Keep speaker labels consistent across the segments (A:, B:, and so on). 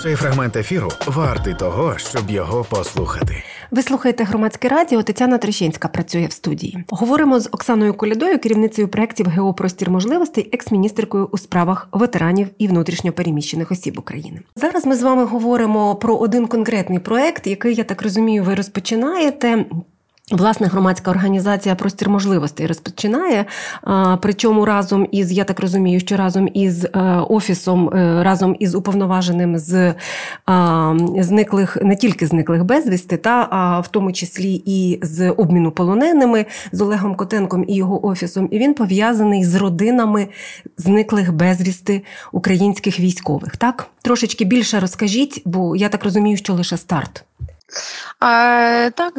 A: Цей фрагмент ефіру вартий того, щоб його послухати.
B: Ви слухаєте Громадське радіо, Тетяна Трещинська працює в студії. Говоримо з Оксаною Колядою, керівницею проєктів «Геопростір можливостей», екс-міністеркою у справах ветеранів і внутрішньо переміщених осіб України. Зараз ми з вами говоримо про один конкретний проєкт, який, я так розумію, ви розпочинаєте. Власне, громадська організація «Простір можливостей» розпочинає, причому разом із, я так розумію, що разом із офісом, разом із уповноваженим з зниклих, не тільки зниклих безвісти, а в тому числі і з обміну полоненими, з Олегом Котенком і його офісом. І він пов'язаний з родинами зниклих безвісти українських військових. Так? Трошечки більше розкажіть, бо я так розумію, що лише старт.
C: Так,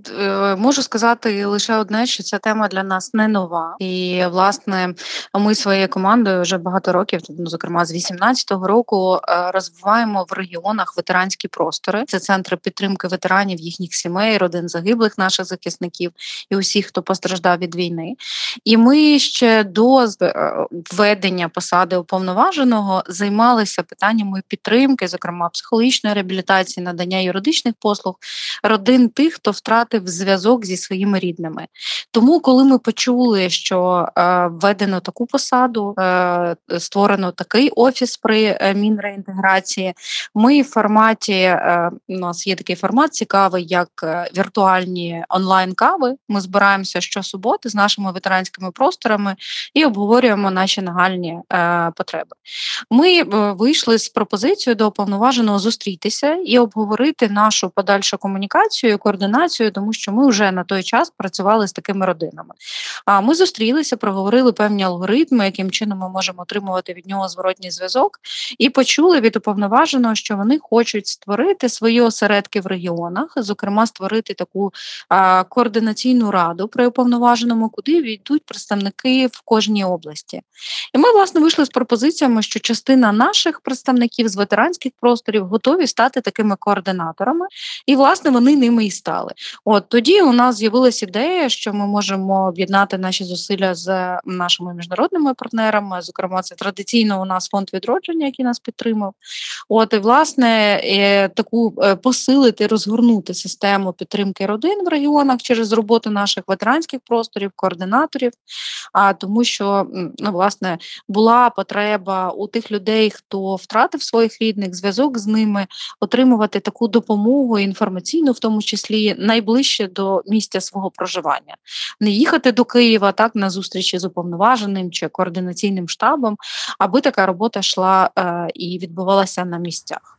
C: можу сказати лише одне, що ця тема для нас не нова. І, власне, ми своєю командою вже багато років, зокрема з 18-го року, розвиваємо в регіонах ветеранські простори. Це центри підтримки ветеранів, їхніх сімей, родин загиблих наших захисників і усіх, хто постраждав від війни. І ми ще до введення посади уповноваженого займалися питаннями підтримки, зокрема психологічної реабілітації, надання юридичних послуг родин тих, хто втратив зв'язок зі своїми рідними. Тому, коли ми почули, що введено таку посаду, створено такий офіс при Мінреінтеграції, ми в форматі, у нас є такий формат цікавий, як віртуальні онлайн-кави. Ми збираємося щосуботи з нашими ветеранськими просторами і обговорюємо наші нагальні потреби. Ми вийшли з пропозицією до уповноваженого зустрітися і обговорити нашу подальшу комунікацію, координацію, тому що ми вже на той час працювали з такими родинами. Ми зустрілися, проговорили певні алгоритми, яким чином ми можемо отримувати від нього зворотній зв'язок, і почули від уповноваженого, що вони хочуть створити свої осередки в регіонах, зокрема створити таку координаційну раду при уповноваженому, куди війдуть представники в кожній області. І ми, власне, вийшли з пропозиціями, що частина наших представників з ветеранських просторів готові стати такими координаторами, і, власне, вони ними і стали. Тоді у нас з'явилася ідея, що ми можемо об'єднати наші зусилля з нашими міжнародними партнерами, зокрема, це традиційно у нас фонд відродження, який нас підтримав. І, власне, таку посилити, розгорнути систему підтримки родин в регіонах через роботу наших ветеранських просторів, координаторів, тому що, власне, була потреба у тих людей, хто втратив своїх рідних, зв'язок з ними, отримувати таку допомогу інформаційну, в тому числі найближче до місця свого проживання. Не їхати до Києва так на зустрічі з уповноваженим чи координаційним штабом, аби така робота йшла і відбувалася на місцях.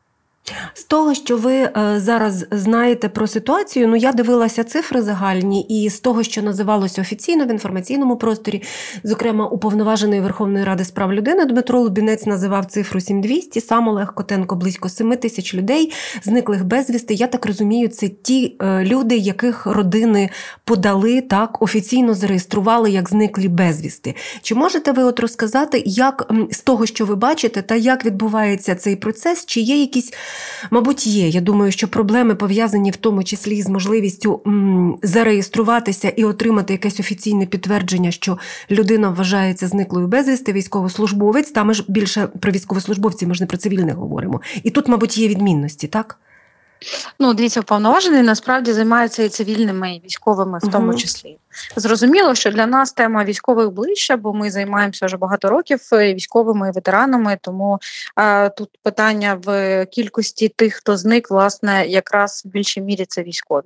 B: З того, що ви зараз знаєте про ситуацію, я дивилася цифри загальні, і з того, що називалося офіційно в інформаційному просторі, зокрема, уповноважений Верховної Ради з прав людини Дмитро Лубінець називав цифру 7200, сам Олег Котенко близько 7000 людей, зниклих безвісти. Я так розумію, це ті люди, яких родини подали, так, офіційно зареєстрували як зниклі безвісти. Чи можете ви розказати, як з того, що ви бачите, та як відбувається цей процес, чи є якісь, мабуть, є. Я думаю, що проблеми пов'язані в тому числі з можливістю зареєструватися і отримати якесь офіційне підтвердження, що людина вважається зниклою безвісти, військовослужбовець. Там ми ж більше про військовослужбовців, ми ж не про цивільних говоримо. І тут, мабуть, є відмінності, так?
C: Дивіться, уповноважений насправді займається і цивільними, і військовими в тому числі. Зрозуміло, що для нас тема військових ближча, бо ми займаємося вже багато років військовими і ветеранами, тому тут питання в кількості тих, хто зник, власне, якраз в більшій мірі це військові.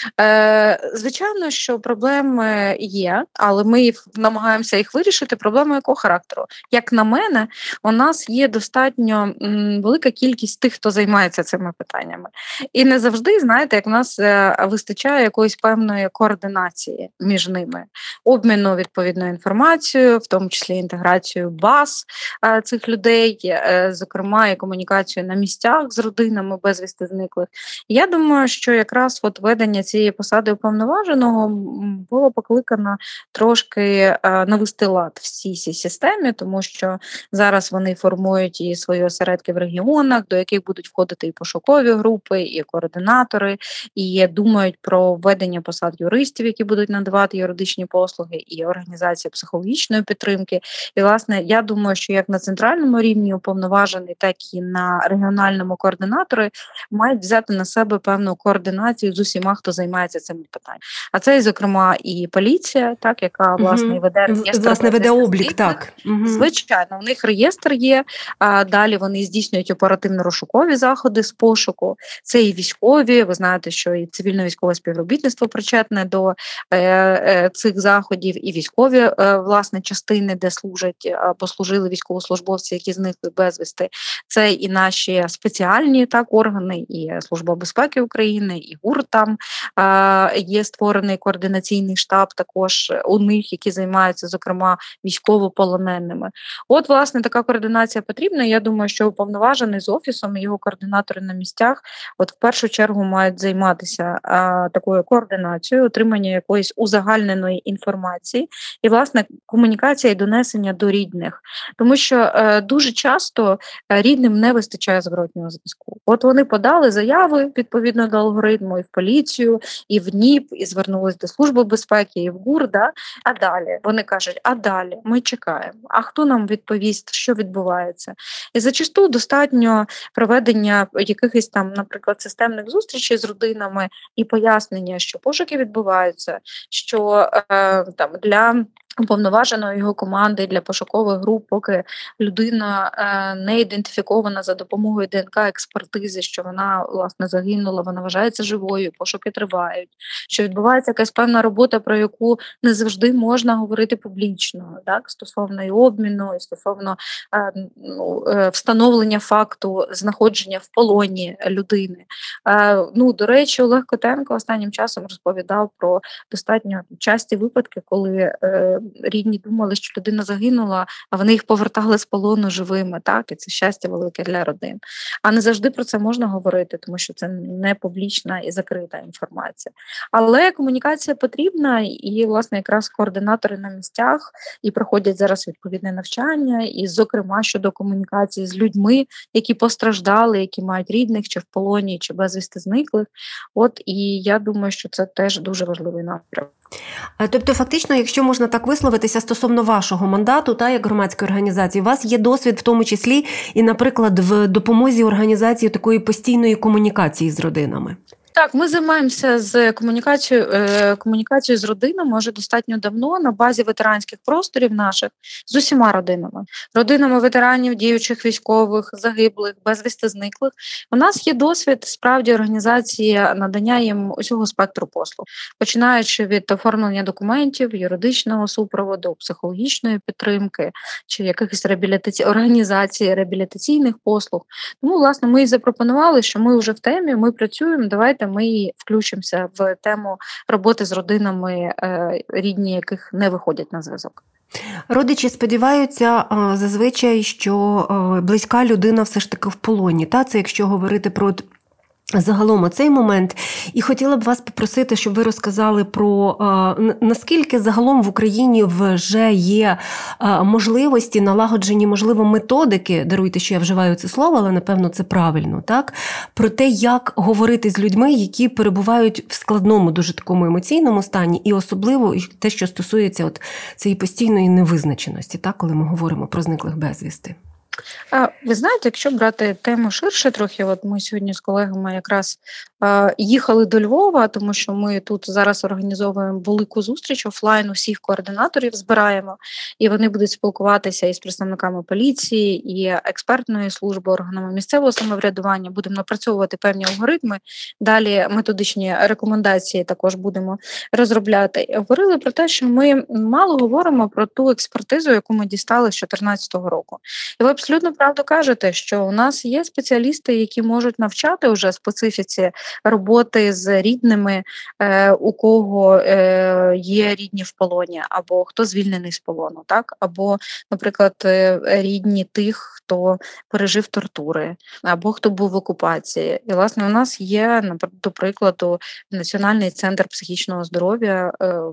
C: Звичайно, що проблеми є, але ми намагаємося їх вирішити. Проблеми якого характеру? Як на мене, у нас є достатньо велика кількість тих, хто займається цими питаннями. І не завжди, знаєте, як в нас вистачає якоїсь певної координації між ними, обміну відповідною інформацією, в тому числі інтеграцію баз цих людей, зокрема і комунікацію на місцях з родинами безвісти зниклих. Я думаю, що якраз введення цієї посади уповноваженого було покликано трошки навести лад всій цій системі, тому що зараз вони формують і свої осередки в регіонах, до яких будуть входити і пошукові групи, і координатори, і думають про введення посад юристів, які будуть надавати надавати юридичні послуги і організація психологічної підтримки. І, власне, я думаю, що як на центральному рівні уповноважений, так і на регіональному координатори мають взяти на себе певну координацію з усіма, хто займається цим питанням. А це, зокрема, і поліція, так, яка, власне, веде реєстр.
B: Власне, веде облік, так.
C: Звичайно, у них реєстр є, а далі вони здійснюють оперативно-розшукові заходи з пошуку. Це і військові, ви знаєте, що і цивільно-військове співробітництво причетне до цих заходів, і військові, власне, частини, де служать або служили військовослужбовці, які зникли безвісти. Це і наші спеціальні так органи, і Служба безпеки України, і ГУР там є створений координаційний штаб також у них, які займаються, зокрема, військовополоненими. От, власне, така координація потрібна. Я думаю, що уповноважений з офісом і його координатори на місцях от в першу чергу мають займатися такою координацією, отримання якоїсь узагальненої інформації і, власне, комунікація і донесення до рідних. Тому що дуже часто рідним не вистачає зворотнього зв'язку. От вони подали заяви відповідно до алгоритму і в поліцію, і в НІП, і звернулись до Служби безпеки, і в ГУР, да? А далі вони кажуть, а далі ми чекаємо, а хто нам відповість, що відбувається. І зачасту достатньо проведення якихось там, наприклад, системних зустрічей з родинами і пояснення, що пошуки відбуваються, що там для уповноваженої його команди, для пошукових груп, поки людина не ідентифікована за допомогою ДНК-експертизи, що вона, власне, загинула, вона вважається живою, пошуки тривають, що відбувається якась певна робота, про яку не завжди можна говорити публічно, так, стосовно і обміну, і стосовно встановлення факту знаходження в полоні людини. До речі, Олег Котенко останнім часом розповідав про достатньо часті випадки, коли рідні думали, що людина загинула, а вони їх повертали з полону живими, так, і це щастя велике для родин. А не завжди про це можна говорити, тому що це не публічна і закрита інформація. Але комунікація потрібна, і, власне, якраз координатори на місцях і проходять зараз відповідне навчання, і, зокрема, щодо комунікації з людьми, які постраждали, які мають рідних, чи в полоні, чи безвісти зниклих. От, і я думаю, що це теж дуже важливий напрямок.
B: Тобто, фактично, якщо можна так висловитися стосовно вашого мандату, та як громадської організації, у вас є досвід в тому числі і, наприклад, в допомозі організації такої постійної комунікації з родинами.
C: Так, ми займаємося з комунікацією з родинами вже достатньо давно на базі ветеранських просторів наших з усіма родинами. Родинами ветеранів, діючих військових, загиблих, безвісти зниклих. У нас є досвід справді організації надання їм усього спектру послуг, починаючи від оформлення документів, юридичного супроводу, психологічної підтримки чи якихось організації реабілітаційних послуг. Тому, власне, ми і запропонували, що ми вже в темі, ми працюємо, давайте ми включимося в тему роботи з родинами, рідні яких не виходять на зв'язок.
B: Родичі сподіваються зазвичай, що близька людина все ж таки в полоні. Та? Це якщо говорити про загалом оцей момент. І хотіла б вас попросити, щоб ви розказали про наскільки загалом в Україні вже є можливості, налагоджені, можливо, методики, даруйте, що я вживаю це слово, але, напевно, це правильно, так? Про те, як говорити з людьми, які перебувають в складному, дуже такому емоційному стані, і особливо те, що стосується от цієї постійної невизначеності, так, коли ми говоримо про зниклих безвісти.
C: Ви знаєте, якщо брати тему ширше трохи, от ми сьогодні з колегами якраз їхали до Львова, тому що ми тут зараз організовуємо велику зустріч офлайн, усіх координаторів збираємо, і вони будуть спілкуватися із представниками поліції, і експертної служби, органами місцевого самоврядування, будемо напрацьовувати певні алгоритми, далі методичні рекомендації також будемо розробляти. І говорили про те, що ми мало говоримо про ту експертизу, яку ми дістали з 2014 року. І ви абсолютно правду кажете, що у нас є спеціалісти, які можуть навчати вже специфіці роботи з рідними, у кого є рідні в полоні, або хто звільнений з полону, так? Або, наприклад, рідні тих, хто пережив тортури, або хто був в окупації. І, власне, у нас є, до прикладу, Національний центр психічного здоров'я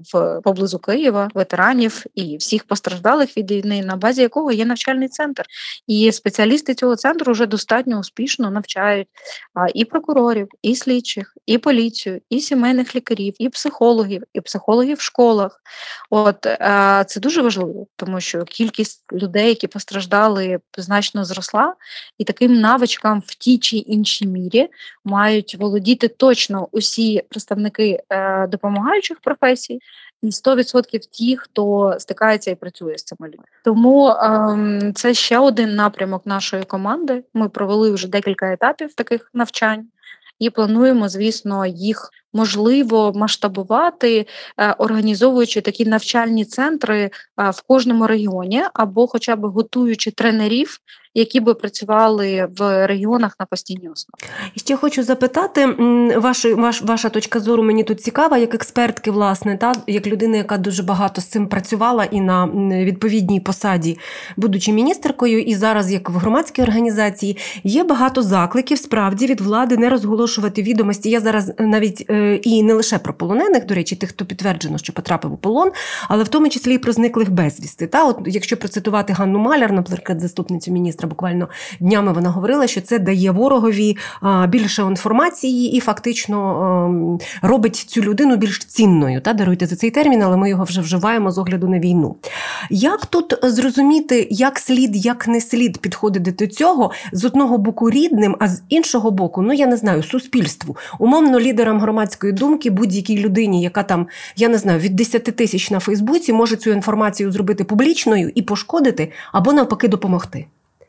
C: поблизу Києва, ветеранів і всіх постраждалих від війни, на базі якого є навчальний центр. І спеціалісти цього центру вже достатньо успішно навчають і прокурорів, і слідчих, і поліцію, і сімейних лікарів, і психологів в школах. Це дуже важливо, тому що кількість людей, які постраждали, значно зросла, і таким навичкам в тій чи іншій мірі мають володіти точно усі представники допомагаючих професій, і 100% ті, хто стикається і працює з цими людьми. Тому це ще один напрямок нашої команди. Ми провели вже декілька етапів таких навчань і плануємо, звісно, їх можливо масштабувати, організовуючи такі навчальні центри в кожному регіоні або хоча б готуючи тренерів, які би працювали в регіонах на постійній основі.
B: І ще хочу запитати, ваша точка зору мені тут цікава, як експертки, власне, як людина, яка дуже багато з цим працювала і на відповідній посаді, будучи міністеркою, і зараз як в громадській організації, є багато закликів, справді, від влади не розголошувати відомості. Я зараз навіть і не лише про полонених, до речі, тих, хто підтверджено, що потрапив у полон, але в тому числі і про зниклих безвісти. Якщо процитувати Ганну Маляр, наприклад, заступницю міністра, буквально днями вона говорила, що це дає ворогові більше інформації і фактично робить цю людину більш цінною. Даруйте за цей термін, але ми його вже вживаємо з огляду на війну. Як тут зрозуміти, як слід, як не слід підходити до цього, з одного боку рідним, а з іншого боку, я не знаю, суспільству, умовно лідерам громадської думки, будь-якій людині, яка там, я не знаю, від 10 тисяч на Фейсбуці може цю інформацію зробити публічною і пошкодити, або навпаки допомогти?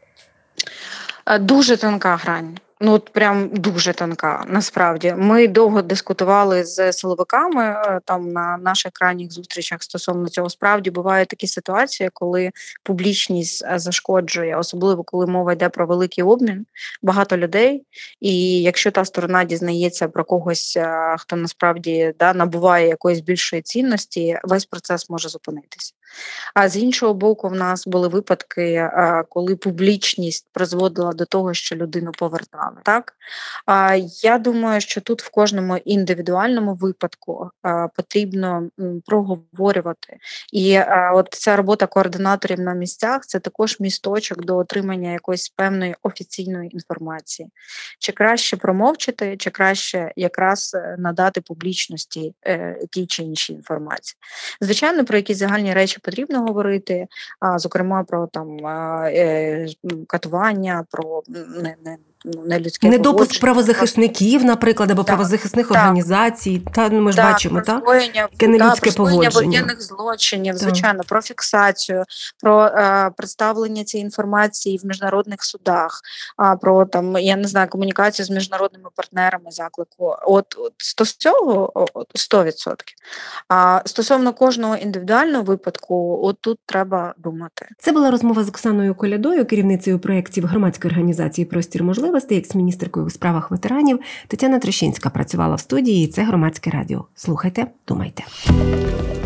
C: Дуже тонка грань. Прям дуже тонка, насправді. Ми довго дискутували з силовиками там на наших крайніх зустрічах стосовно цього. Справді бувають такі ситуації, коли публічність зашкоджує, особливо коли мова йде про великий обмін, багато людей, і якщо та сторона дізнається про когось, хто насправді набуває якоїсь більшої цінності, весь процес може зупинитися. А з іншого боку, в нас були випадки, коли публічність призводила до того, що людину повертали. Так? Я думаю, що тут в кожному індивідуальному випадку потрібно проговорювати. І ця робота координаторів на місцях – це також місточок до отримання якоїсь певної офіційної інформації. Чи краще промовчати, чи краще якраз надати публічності тій чи іншій інформації. Звичайно, про якісь загальні речі потрібно говорити, зокрема про катування, про нелюдське
B: недопуск правозахисників, наприклад, або правозахисних організацій. Ми ж бачимо, яке нелюдське поводження.
C: Про воєнних злочинів, звичайно, про фіксацію, про представлення цієї інформації в міжнародних судах, про комунікацію з міжнародними партнерами заклику. З цього 100%. А стосовно кожного індивідуального випадку, тут треба думати.
B: Це була розмова з Оксаною Колядою, керівницею проєктів громадської організації «Простір можливостей», екс-міністеркою у справах ветеранів. Тетяна Трещинська працювала в студії, і це Громадське радіо. Слухайте, думайте.